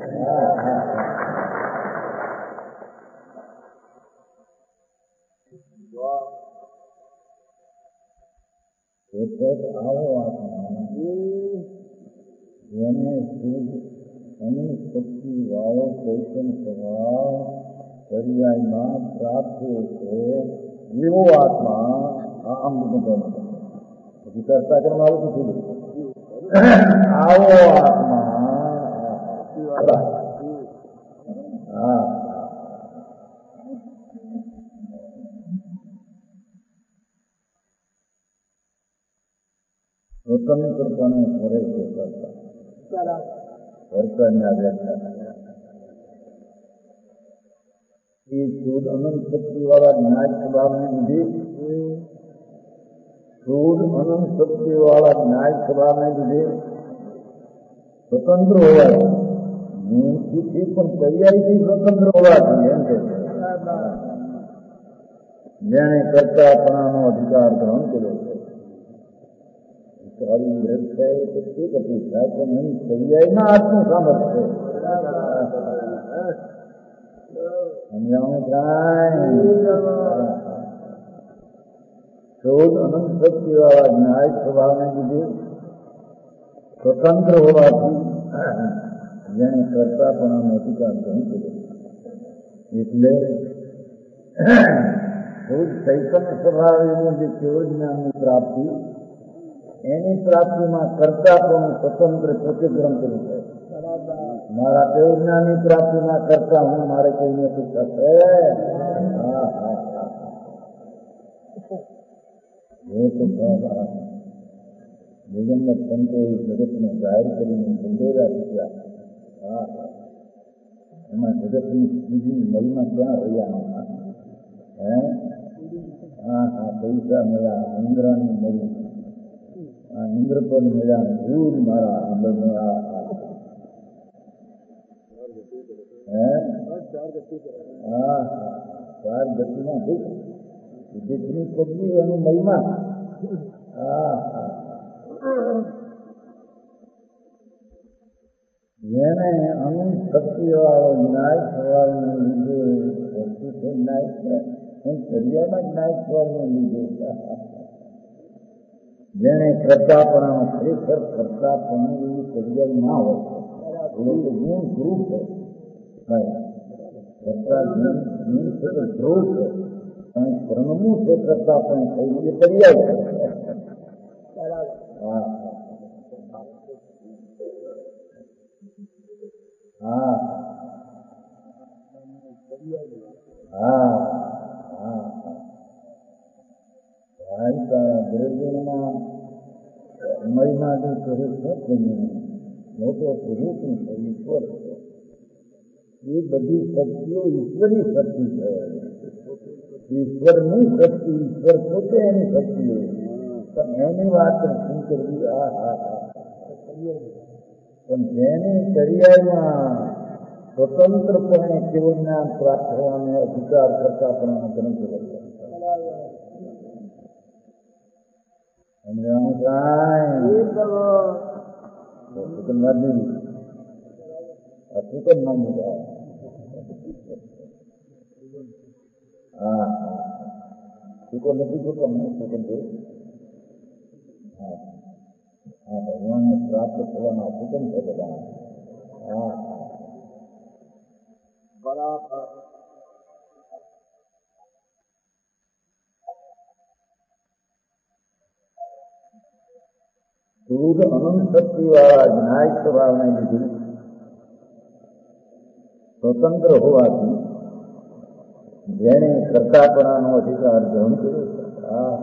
આવો આત્મા જેને શુદ્ધ અને શક્તિ વાળો ચૈતન સ્વભાવ પર્યાયમાં પ્રાપ્ત થયો છે એવો આત્મા આમ બધું પછી કરતા કરવા આવું કીધું. આવો આત્મા હા સ્વતંત્રપણે કરે છે કરતા કર્તાની વ્યાખ્યા એ શુદ્ધ અનંત શક્તિ વાળા જ્ઞાન સ્વભાવને લીધે શુદ્ધ અનંત શક્તિ વાળા જ્ઞાન સ્વભાવને લીધે સ્વતંત્ર હોવાથી નિયમથી પણ પર્યાયથી સ્વતંત્ર હોવાથી એમ કે જેણે કરતાપણાનો અધિકાર ગ્રહણ કર્યો છે સારી વ્રત છે તો તે અપેક્ષા કે નહીં પર્યાયમાં આત્મનું સામર્થ્ય સમજાવું થાય શોધ અનંત શક્તિ વાળા ન્યાય સ્વભાવને લીધે સ્વતંત્ર હોવાથી જેને કરતાપણાનો અધિકાર ગ્રહણ કર્યો એટલે શુદ્ધ ચૈતન્ય સ્વભાવ એવું જે કેવળ જ્ઞાનની પ્રાપ્તિ એની પ્રાપ્તિમાં કરતાપણું સ્વતંત્ર પ્રતિક્રમ કર્યું છે મારા કેવળ જ્ઞાનની પ્રાપ્તિમાં કરતા હું મારે કોઈને અપેક્ષા છે હા હા હા એ તો નિગમત સંતો જગતને જાહેર કરીને સંદેરા શીખ્યા હા એમાં જગતની બીજી મહિમા ક્યાં રહ્યા હે હા હા પૈસા મળ્યા ઇન્દ્રાની મળી આ ઇન્દ્ર પણ મળ્યા ભૂલ મારા આંબળ મળ્યા હે હા હા ચાર ગતિમાં દુઃખ દુઃખની પદવી એનું મહિમા હા હા જેને અનંત શક્તિવાળો ન્યાય સ્વભાવને લીધે વસ્તુ છે ન્યાય છે હું શરીરમાં જ ન્યાય સ્વભાવને લીધે જેને કરતાપણાનો ખરેખર કરતાપણું એવી પર્યાય ના હોય ગુણ ધ્રુવ છે કરતા ગુણ છે તો ધ્રુવ છે અને ક્રમનું છે કરતાપણ થયું એ પર્યાય છે હા હા હા હા હા દ્રવ્યમાં મહિમા જે પુરુષ છે મોટો પુરુષ ઈશ્વર છે એ બધી શક્તિઓ ઈશ્વરી શક્તિ છે ઈશ્વરની શક્તિ ઈશ્વર પોતે એની શક્તિઓ પણ એની વાત શું કરવી આ હા હા પણ જેની પર્યાયમાં સ્વતંત્રપણે કેવું જ્ઞાન પ્રાપ્ત થવાનો અધિકાર કરતા પણ ગ્રંથ લખ્યા સમજાવું કાંઈ હકીકત માની જાય હા હા ટીકો નથી જોતો મને ટીકો જોયું હા હા ભગવાનને પ્રાપ્ત થવાના હકીકત છે બધા હા હા બરાબર શુદ્ધ અનંત શક્તિવાળા ન્યાય સ્વભાવને લીધે સ્વતંત્ર હોવાથી જેણે કરતાપણાનો અધિકાર ગ્રહણ કર્યો છે હા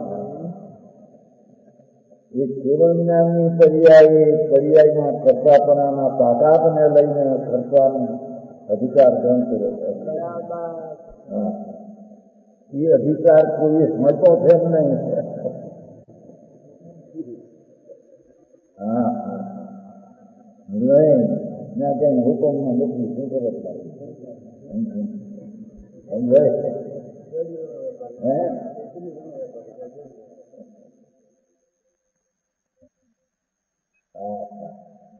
એ કેવળ જ્ઞાનની પર્યાય પર્યાયમાં કરતાપણાના તાકાતને લઈને કરતાનો અધિકાર ગ્રહણ કર્યો છે હા એ અધિકાર કોઈ સમજતો છે જ નહીં હા હા નહીં ના કઈ હુકમમાં નથી શું ખબર લાગે સમજાય હે હા હા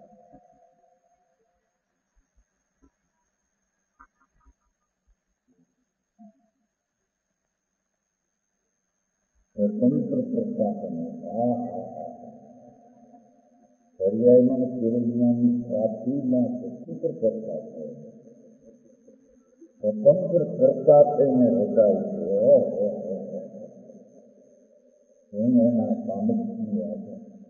સ્વતંત્ર પ્રશાસન હા હા પર્યાયમાં કેવળ જ્ઞાનની પ્રાપ્તિમાં સ્વતંત્ર કરતા છે સ્વતંત્ર કરતા થઈને રચાય છે એના સામર્થ્યની વાત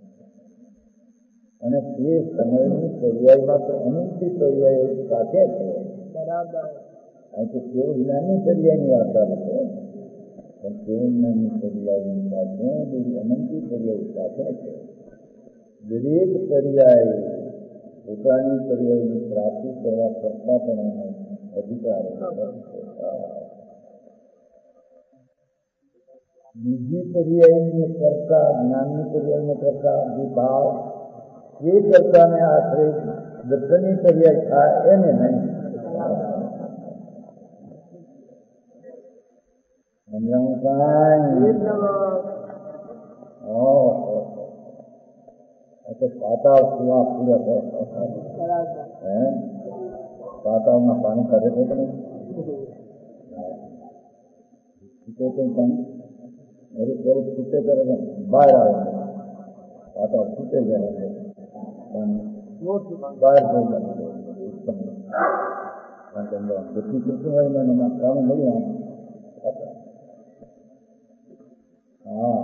અને તે સમયની પર્યાયમાં તો અનંતી પર્યાય સાથે છે બરાબર આ તો કેવળ જ્ઞાનની પર્યાયની વાત આવે છે પણ કેવળ જ્ઞાનની પર્યાયની સાથે બધી અનંતી પર્યાય સાથે છે દરેક પર્યાય પોતાની પર્યાયની પ્રાપ્તિ કરવા કરતા પણ અધિકાર બીજી પર્યાયને કરતા જ્ઞાનની પર્યાયને કરતા જે ભાવ એ કરતાને આશરે દર્શનની પર્યાય થાય એને નહીં સમજાવું કાંઈ તો પાતાળ સુવા પૂરે હે પાતાળમાં પાણી કાઢે છે કે નહીં છૂટે કંઈ પાણી અરે ક્યારેક છૂટે ત્યારે બહાર આવે પાતાળ છૂટે જાય બહાર થઈ જાય જેટલી કેટલું હોય ને એમાં કામ મળ્યું હા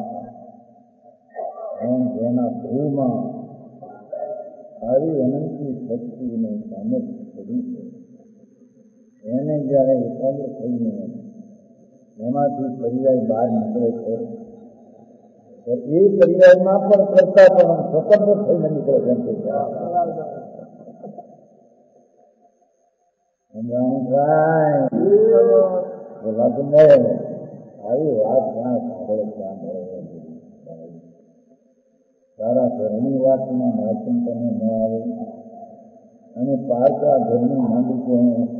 જેના ભૂમાં આવી અનંતી શક્તિને સામર્થ્ય કરી છે એને જ્યારે એકાગ્ર થઈને એમાંથી પર્યાય બહાર નીકળે છે તો એ પર્યાયમાં પણ કરતા પણ સ્વતંત્ર થઈને નીકળે છે એમ કે વાત મળે આવી વાત ક્યાં સાંભળે ક્યાં મળે સારા ઘરની વાતમાં માચન તમે ન આવે અને પારકા ઘરની માંડી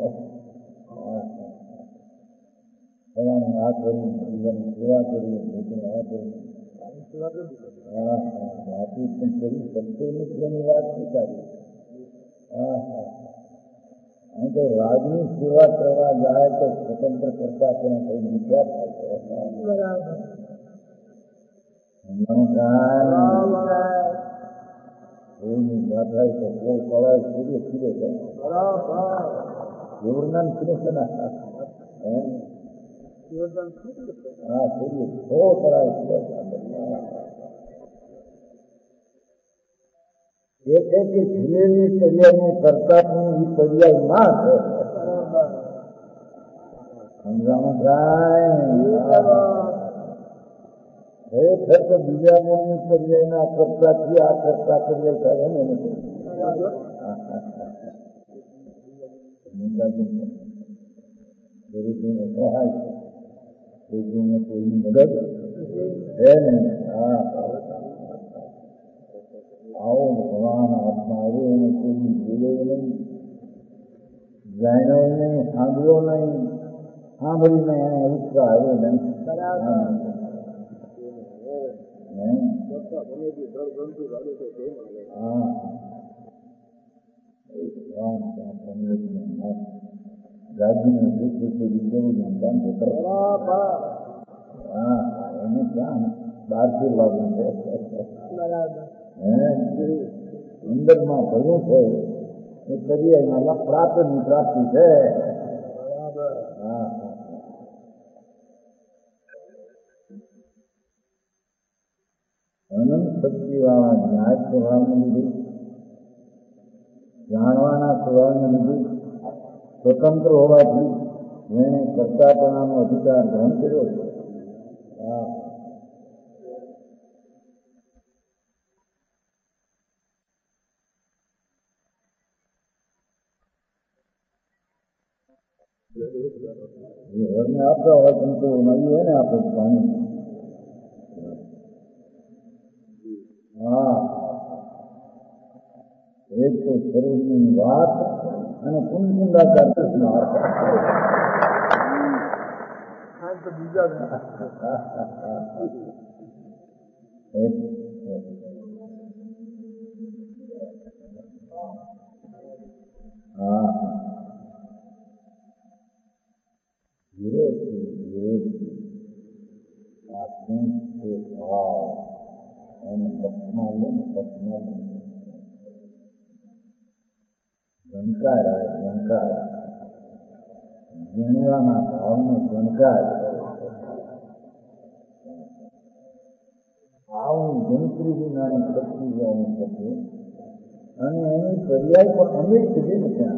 આ કરી જીવન સેવા કરી આ કરી હા હા વાતી પણ કરી શકશે મિત્રની વાત સ્વીકારી હા હા અહીં તો રાજની સેવા કરવા જાય તો સ્વતંત્ર કરતા પણ કઈ વિચાર થાય એની ગાથાય તો કોઈ કળાય સૂર્ય ખીરે છે જીવનદાન ખીરે છે ને હા સૂર્ય સો કળાય ખીરે એ છે કે ખીલેલી પર્યાયને કરતા પણ એ પર્યાય ના છે સમજાણું થાય ખરેખર તો બીજા મનની પર્યાયના કરતાથી આ કરતા પર્યાય થાય ને નથી ગરીબીને સહાય ગરીબીને કોઈની મદદ છે ને હા આવો ભગવાન હાથમાં આવ્યો એને કોઈની જોયો નહીં જાણ્યો નહીં સાંભળ્યો નહીં સાંભળીને એને ઉત્સાહ આવ્યો નહીં રાજ્યને દુઃખ હા એને ક્યાં બહારથી લાગવું છે અંદરમાં ભર્યું છે એ પર્યાયમાં પ્રાપ્તની પ્રાપ્તિ છે હા અનંત શક્તિવાળા ન્યાય સ્વભાવને લીધે જાણવાના સ્વભાવને લીધે સ્વતંત્ર હોવાથી જેણે કરતાપણાનો અધિકાર ગ્રહણ કર્યો છે હા ઘરને આપતા હોય સંતોષમાં એને આપે પાણી હા એક તો સ્વરૂપની વાત અને કુંદકુંદાકાર કૃષ્ણ હા વિરોધથી વિરોધથી આત્મિક ભાવ અને પક્ષમાં લે પક્ષમાં જનકાર આવે જનકાર જીણવાના ભાવને જનકાર આવું જંત્રી વિનાની શક્તિ જવાની શકે અને એની પર્યાય પણ અમીર સુધી નથી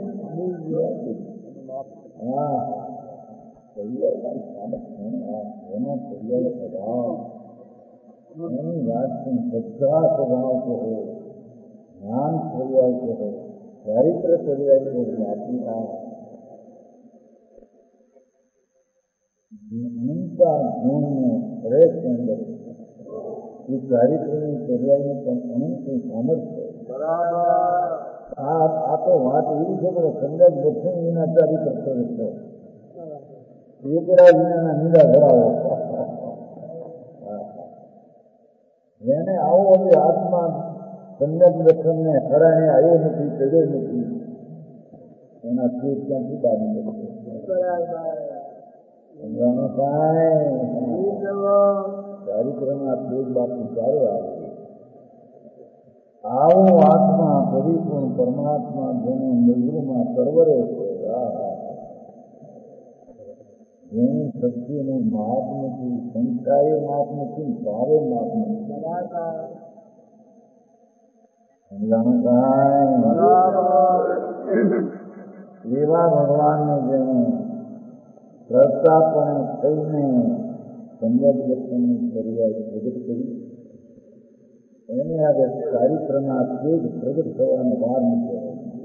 હા પર્યાય સામર્થ્ય એનો પર્યાય સ્વભાવ એની વાત શ્રદ્ધા સ્વભાવ કહો જ્ઞાન પર્યાય કહો ચારિત્ર પર્યાય કહો આપણી આ અનંતા ગુણને શ્રેષ્ઠ અંદર એ ચારિત્રની પર્યાયની પણ અનંત સામર્થ્ય બરાબર આ આ તો વાત એવી છે કે સંગત લક્ષ્મી વિના ચારી કરતો રહેતો એકરા વિનાના નિંદા ધરાવો જેને આવો હવે આત્મા સંગત લક્ષણને હરાણે આવ્યો નથી ચડ્યો નથી એના તે ક્યાંથી બાંધી શકશે ચારિત્રમાં તેજ બાપુ ચારે આવે આવો આત્મા પરિપૂર્ણ પરમાત્મા જેને નિર્ગુણમાં પરવરે છે જેની શક્તિનું માપ નથી સંખ્યાએ માપ નથી ભાવે માપ નથી એવા ભગવાનને જેને પ્રતાપણે થઈને સંગત લક્ષણની ફરિયાદ પ્રગટ કરી એને આગળ ચારિત્રના તેજ પ્રગટ થવાનો વાર નથી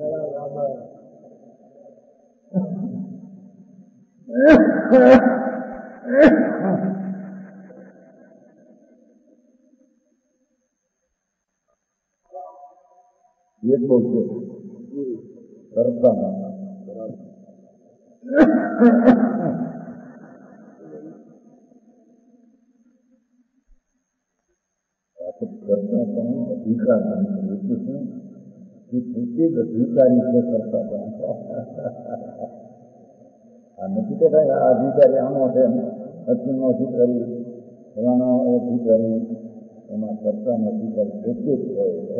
એક બહુ છે કરતા કરતા પણ અધિકાર એટલે શું કે પોતે જ અધિકારી છે કરતા પણ આ નથી કહેતા આ અધિકારી આનો છે પત્નીનો અધિકારી ફલાનો અધિકારી એમાં કરતાનો અધિકારી પોતે જ હોય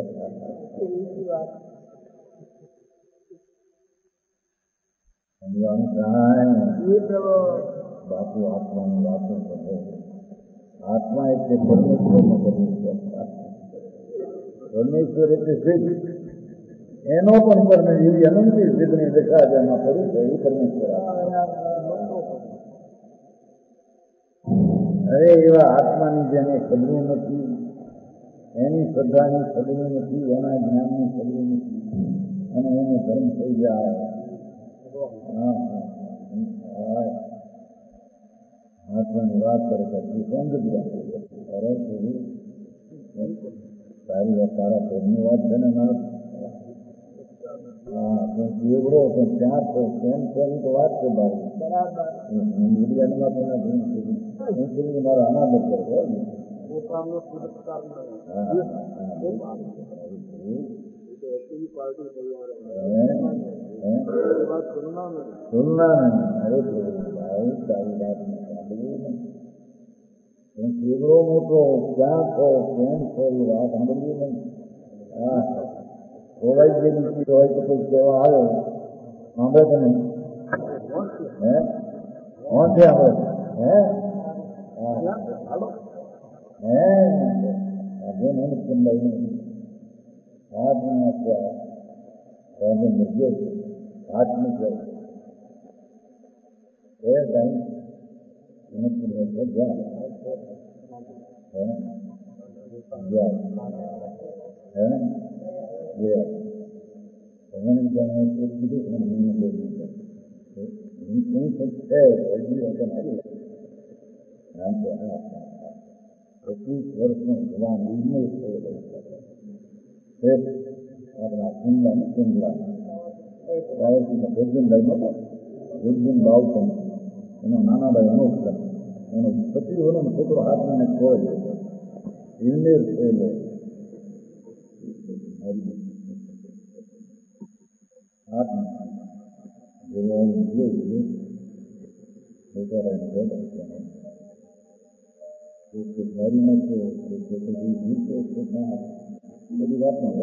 બાપુ આત્માની વાતો કરે આત્મા એટલે પરમેશ્વરનો પરમેશ્વર પરમેશ્વર એટલે સિદ્ધ એનો પણ પરમેશ્વર એવી અનંતી સિદ્ધની દશા જેમાં ફરી છે એ પરમેશ્વર અરે એવા આત્માની જેને ખબરું નથી એની શ્રદ્ધાની ખબરું નથી એના જ્ઞાનની ખબરું નથી અને એને ધર્મ થઈ જાય આત્માની વાત કરે છે સમજ અરે સારી વાત તારા ઘરની વાત છે ને ના હા તું કેવડો તું ત્યાં તો કેમ છે એની તો વાત છે ભાઈ મીડિયાની વાત નથી મારા અનાદર કરવો સુનના નહીં અરે ભાઈ તારી વાત કેવડો મોટો ક્યાં છો કેમ છો એ વાત સાંભળવી નહીં હા ખોવાઈ ગયેલી ચીજ હોય તો કોઈ કહેવા આવે સાંભળે છે નહીં હે કોણ છે આપણે હે હે આજે મને સંભાઈ નહીં હાથ નહીં આપ્યા એને મૂક્યો છે હાથ મૂક્યો એ કાંઈ એને જ્યાં હે જ્યાં હે જ્યાં એને જાણે એક કીધું મને લઈ લીધું હું શું છે હજી વખત આવી આમ તો હા પચીસ વર્ષનો જવાન નિર્ણય થયેલો આપણા કુંડલા ને કુંડલા ગોરધનભાઈ નતો ગોરધન બાવકમ એનો નાના ભાઈ અનુપ એનો પચીસ વર્ષનો છોકરો હાથમાં ખોય નિર્ણય થયેલો હાથમાં જોવાનું જોયું મારી નાખો બધી વાતમાં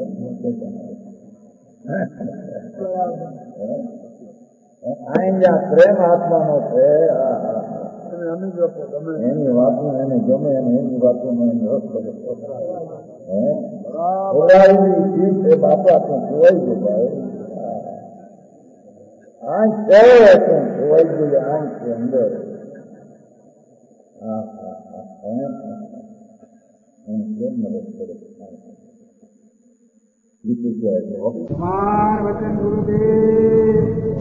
જ્યાં પ્રેમ આત્માનો છે એની વાતો એને ગમે અને એની વાતોનો એને રસ પડે ખોવાયેલી ચીજ છે બાપા તું ખોવાઈ ગયો ભાઈ આંખ કહે તું ખોવાઈ ગઈ આંખ છે અંદર હા હા હા એને કેમ મદદ કરે વચન ગુરુદેવ